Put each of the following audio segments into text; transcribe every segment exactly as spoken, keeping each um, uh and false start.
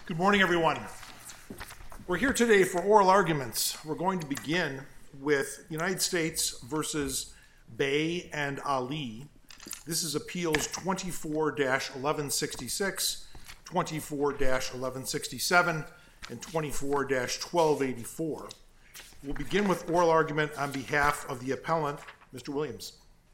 Good morning, everyone. We're here today for oral arguments. We're going to begin with United States versus Bey and Ali. This is Appeals twenty-four dash eleven sixty-six, twenty-four dash eleven sixty-seven, and twenty-four dash twelve eighty-four. We'll begin with oral argument on behalf of the appellant, Mister Williams.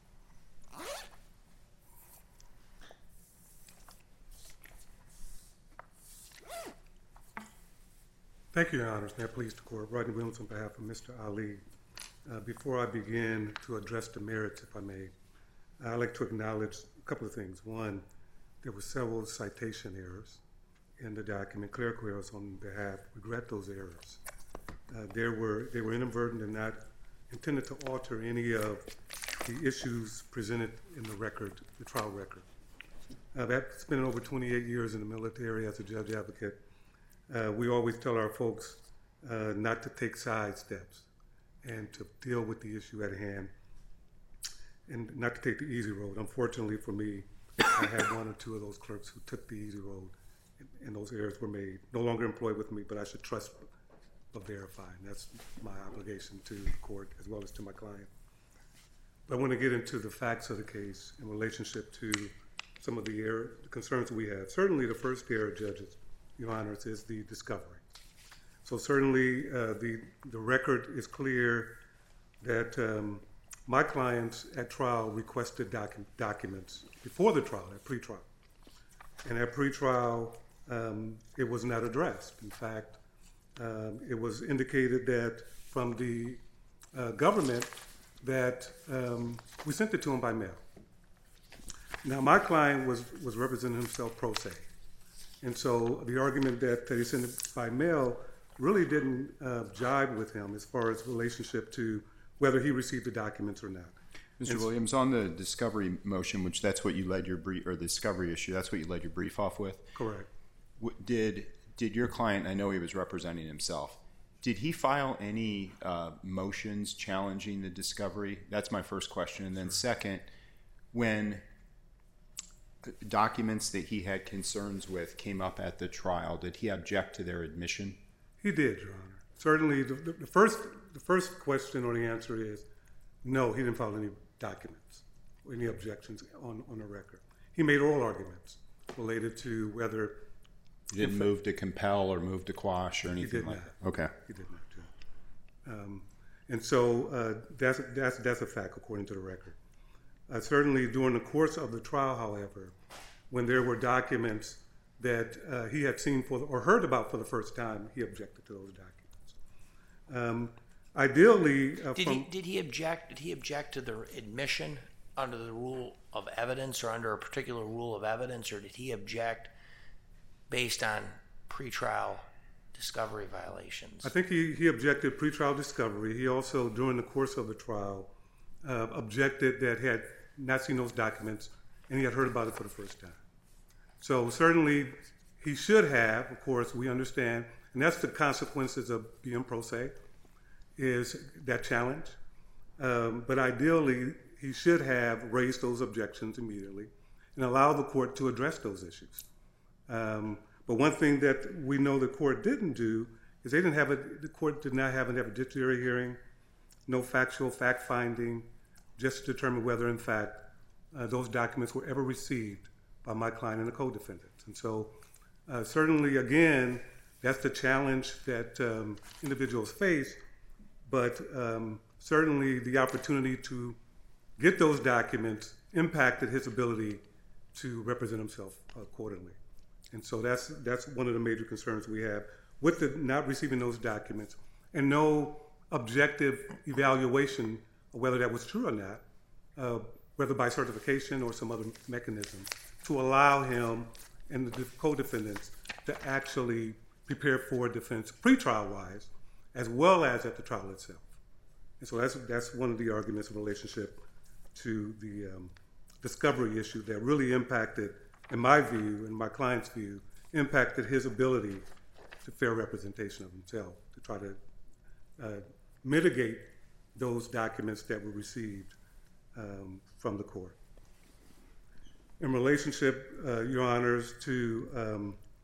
Thank you, Your Honors. May it please the Court. Rodney Williams on behalf of Mister Ali. Uh, before I begin to address the merits, if I may, I'd like to acknowledge a couple of things. One, there were several citation errors in the document, clerical errors on behalf. Regret those errors. Uh, there were they were inadvertent and not intended to alter any of the issues presented in the record, the trial record. Uh, I've spent over twenty-eight years in the military as a judge advocate. Uh, we always tell our folks uh, not to take side steps and to deal with the issue at hand and not to take the easy road. Unfortunately for me, I had one or two of those clerks who took the easy road and, and those errors were made. No longer employed with me, but I should trust but verify. And that's my obligation to the court as well as to my client. But I want to get into the facts of the case in relationship to some of the, error, the concerns we have. Certainly the first error, judges, Your Honors, is the discovery. So certainly uh, the, the record is clear that um, my clients at trial requested docu documents before the trial, at pre-trial. And at pre-trial, um, it was not addressed. In fact, um, it was indicated that from the uh, government that um, we sent it to him by mail. Now, my client was, was representing himself pro se. And so the argument that they sent it by mail really didn't uh, jibe with him as far as relationship to whether he received the documents or not. Mister And Williams, on the discovery motion, which that's what you led your brief, or the discovery issue, that's what you led your brief off with? Correct. Did, did your client, I know he was representing himself, did he file any uh, motions challenging the discovery? That's my first question. And then second, when documents that he had concerns with came up at the trial, did he object to their admission? He did, Your Honor. Certainly, the, the, the first the first question or the answer is no, he didn't file any documents or any objections on, on the record. He made oral arguments related to whether... He didn't move to compel or move to quash or anything like not. that? Okay. He did not, Judge. Um, and so uh, that's, that's, that's a fact according to the record. Uh, certainly during the course of the trial, however, when there were documents that uh, he had seen for the, or heard about for the first time, he objected to those documents. Um, ideally, uh, did from, he did he object? Did he object to the admission under the rule of evidence or under a particular rule of evidence, or did he object based on pretrial discovery violations? I think he, he objected pretrial discovery. He also, during the course of the trial, uh, objected that he had not seen those documents and he had heard about it for the first time. So certainly he should have, of course, we understand, and that's the consequences of being pro se, is that challenge. Um, but ideally, he should have raised those objections immediately and allow the court to address those issues. Um, but one thing that we know the court didn't do is they didn't have a, the court did not have an evidentiary hearing, no factual fact-finding, just to determine whether, in fact, uh, those documents were ever received by my client and the co-defendants. And so uh, certainly, again, that's the challenge that um, individuals face, but um, certainly the opportunity to get those documents impacted his ability to represent himself accordingly. And so that's, that's one of the major concerns we have with the not receiving those documents and no objective evaluation of whether that was true or not, uh, whether by certification or some other mechanism, to allow him and the co-defendants to actually prepare for defense pre-trial-wise, as well as at the trial itself. And so that's, that's one of the arguments in relationship to the um, discovery issue that really impacted, in my view, in my client's view, impacted his ability to fair representation of himself, to try to uh, mitigate those documents that were received um, from the court. In relationship, uh, Your Honors, to um,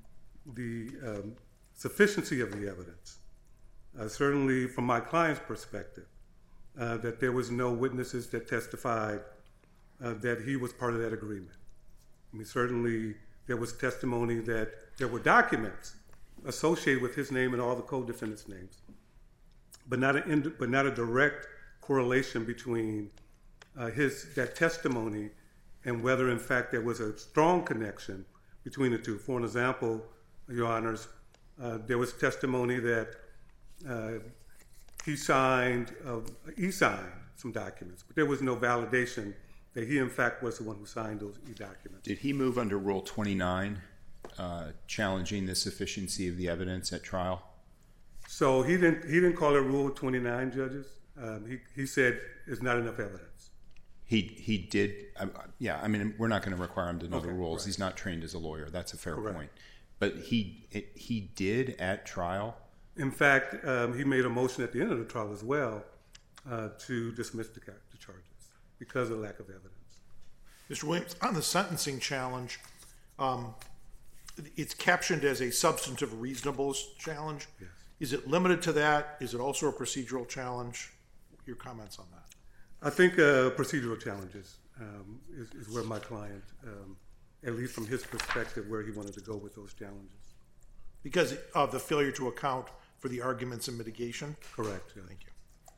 the um, sufficiency of the evidence. Uh, certainly, from my client's perspective, uh, that there was no witnesses that testified uh, that he was part of that agreement. I mean, certainly there was testimony that there were documents associated with his name and all the co-defendants' names, but not a, but not a direct correlation between uh, his that testimony and whether, in fact, there was a strong connection between the two. For an example, Your Honors, uh, there was testimony that uh, he signed, uh, he signed some documents, but there was no validation that he, in fact, was the one who signed those e-documents. Did he move under Rule twenty-nine, uh, challenging the sufficiency of the evidence at trial? So he didn't. He didn't call it Rule twenty-nine, judges. Um, he he said there's not enough evidence. He he did. Uh, yeah, I mean, we're not going to require him to know Okay, the rules. right. He's not trained as a lawyer. That's a fair Correct. point. But he it, he did at trial. In fact, um, he made a motion at the end of the trial as well uh, to dismiss the, ca- the charges because of lack of evidence. Mister Williams, on the sentencing challenge, um, it's captioned as a substantive reasonableness challenge. Yes. Is it limited to that? Is it also a procedural challenge? Your comments on that? I think uh, procedural challenges um, is, is where my client, um, at least from his perspective, where he wanted to go with those challenges. Because of the failure to account for the arguments in mitigation? Correct. Yeah. Thank you.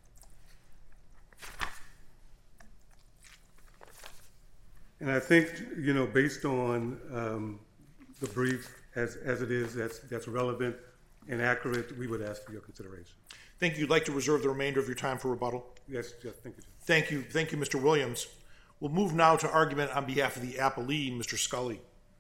And I think, you know, based on um, the brief as, as it is, that's, that's relevant and accurate, we would ask for your consideration. Thank you. You'd like to reserve the remainder of your time for rebuttal? Yes, yes, thank you. Thank you. Thank you, Mister Williams. We'll move now to argument on behalf of the appellee, Mister Scully.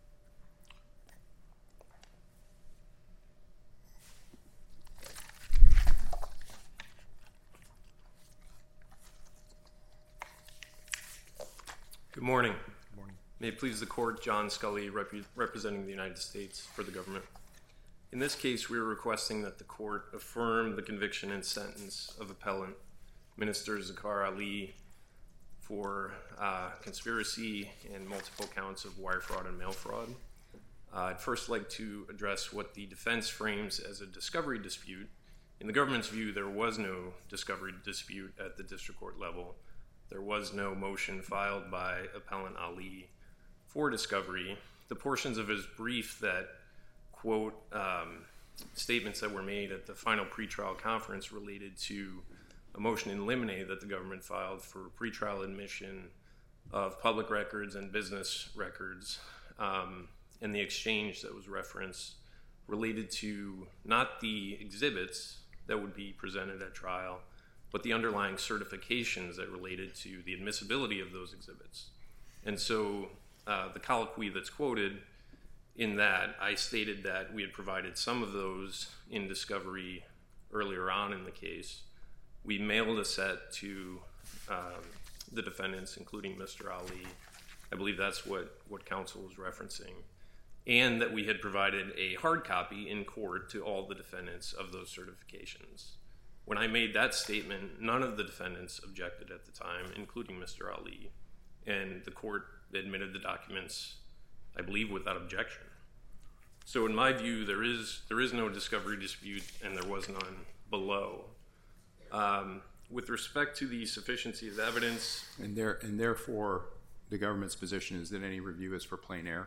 Good morning. Good morning. May it please the court, John Scully, rep- representing the United States for the government. In this case, we are requesting that the court affirm the conviction and sentence of appellant Minister Zakar Ali for uh, conspiracy and multiple counts of wire fraud and mail fraud. Uh, I'd first like to address what the defense frames as a discovery dispute. In the government's view, there was no discovery dispute at the district court level. There was no motion filed by appellant Ali for discovery. The portions of his brief that quote um, statements that were made at the final pretrial conference related to a motion in limine that the government filed for pretrial admission of public records and business records, um, and the exchange that was referenced related to not the exhibits that would be presented at trial, but the underlying certifications that related to the admissibility of those exhibits. And so uh, the colloquy that's quoted in that, I stated that we had provided some of those in discovery earlier on in the case. We mailed a set to um, the defendants, including Mister Ali. I believe that's what, what counsel was referencing. And that we had provided a hard copy in court to all the defendants of those certifications. When I made that statement, none of the defendants objected at the time, including Mister Ali. And the court admitted the documents, I believe, without objection. So in my view, there is there is no discovery dispute, and there was none below. Um, with respect to the sufficiency of evidence... And there, and therefore, the government's position is that any review is for plain error?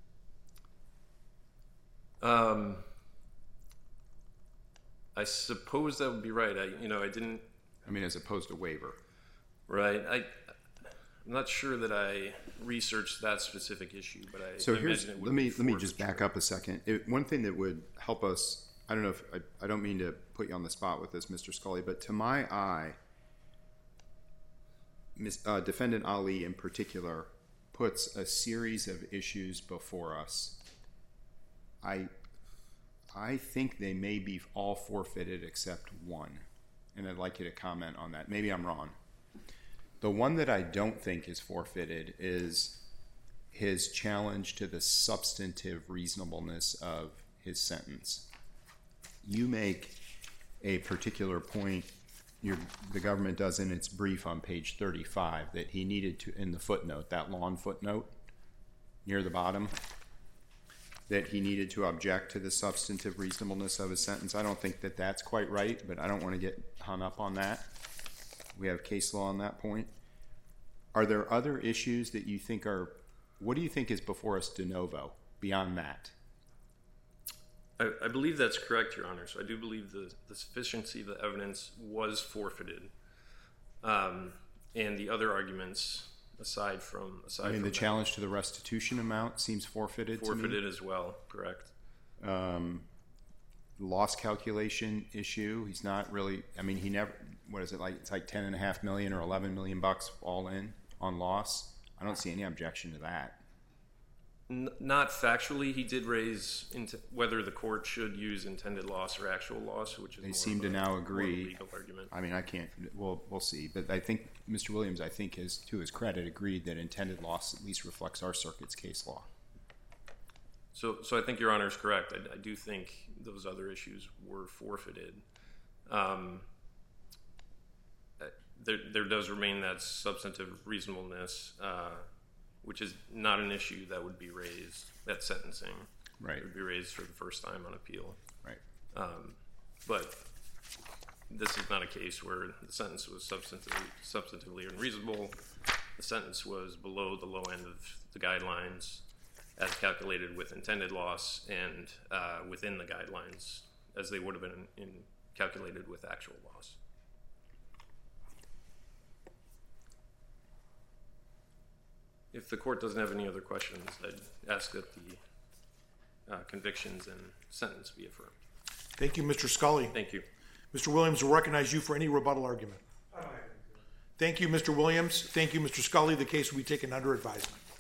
Um, I suppose that would be right. I, you know, I didn't... I mean, as opposed to waiver. Right. I, I'm not sure that I researched that specific issue, but I So I here's, imagine it would let me be let me for just sure. back up a second. It, one thing that would help us, I don't know if, I, I don't mean to put you on the spot with this, Mister Scully, but to my eye, Miz, uh, Defendant Ali in particular puts a series of issues before us. I, I think they may be all forfeited except one, and I'd like you to comment on that. Maybe I'm wrong. The one that I don't think is forfeited is his challenge to the substantive reasonableness of his sentence. You make a particular point, your, the government does in its brief on page thirty-five, that he needed to, in the footnote, that long footnote near the bottom, that he needed to object to the substantive reasonableness of his sentence. I don't think that that's quite right, but I don't want to get hung up on that. We have case law on that point. Are there other issues that you think are, what do you think is before us de novo beyond that? I, I believe that's correct, Your Honor. So I do believe the, the sufficiency of the evidence was forfeited. Um, and the other arguments, aside from... Aside I mean, from the that, challenge to the restitution amount seems forfeited forfeited to me. as well, correct. Um, loss calculation issue, he's not really, I mean, he never, what is it, like, it's like ten and a half million or eleven million bucks all in on loss. I don't see any objection to that. N- not factually, he did raise int- whether the court should use intended loss or actual loss, which is They more seem of to a, now more of a agree. legal argument. I mean, I can't, we'll, we'll see. But I think Mister Williams, I think, has, to his credit, agreed that intended loss at least reflects our circuit's case law. So, so I think Your Honor is correct. I, I do think those other issues were forfeited. Um, there, there does remain that substantive reasonableness, uh, which is not an issue that would be raised at sentencing. Right. It would be raised for the first time on appeal. Right. Um, but this is not a case where the sentence was substantively, substantively unreasonable. The sentence was below the low end of the guidelines as calculated with intended loss and uh, within the guidelines as they would have been in, in calculated with actual loss. If the court doesn't have any other questions, I'd ask that the uh, convictions and sentence be affirmed. Thank you, Mister Scully. Thank you. Mister Williams will recognize you for any rebuttal argument. Thank you, Mister Williams. Thank you, Mister Scully. The case will be taken under advisement.